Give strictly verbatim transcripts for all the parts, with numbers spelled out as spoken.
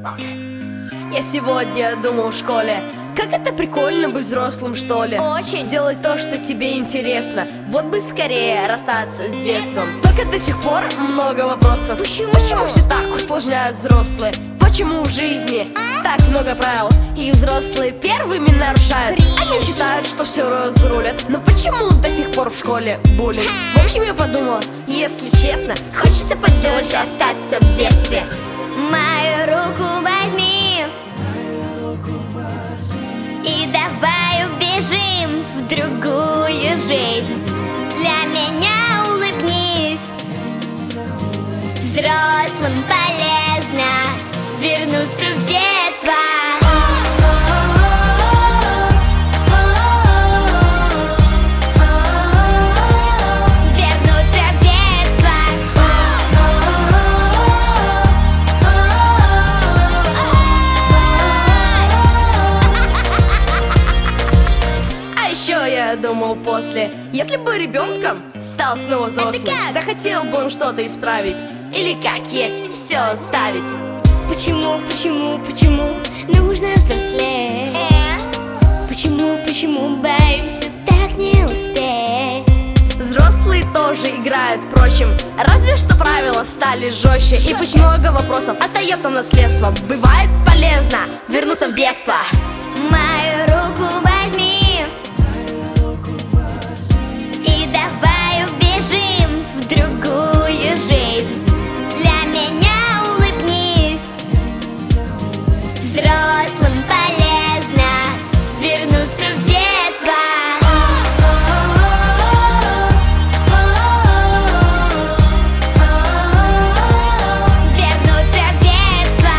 Я сегодня думал в школе, как это прикольно быть взрослым, что ли. Очень. Делать то, что тебе интересно. Вот бы скорее расстаться с детством. Только до сих пор много вопросов. Почему? Почему все так усложняют взрослые? Почему в жизни так много правил и взрослые первыми нарушают? Кринж. Они считают, что все разрулят. Но почему до сих пор в школе буллинг? В общем, я подумала, если честно, хочется подольше остаться в детстве. Мою руку возьми и давай убежим в другую жизнь. Для меня улыбнись. Взрослым полезно вернуться в детство. Вернуться в детство. А еще я думал после, если бы ребенком стал снова взрослым, как? захотел бы он что-то исправить или как есть все оставить. Почему, почему, почему нужно взрослеть? Почему, почему боимся так не успеть? Взрослые тоже играют, впрочем, разве что правила стали жестче. И пусть много вопросов остается наследством, бывает полезно вернуться в детство. Мою руку возьми и давай убежим в другую жизнь. Для меня улыбнись. Взрослым полезно вернуться в детство. Вернуться в детство.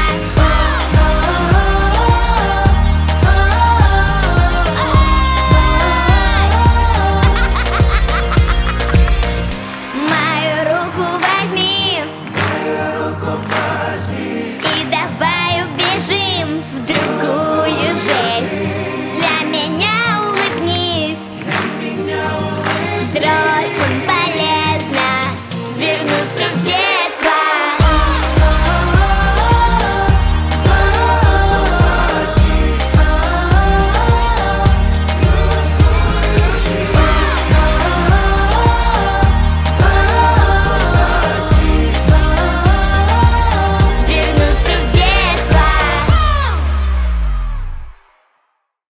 Мою руку возьми и давай убежим в другую жизнь. Для меня улыбнись. Взрослым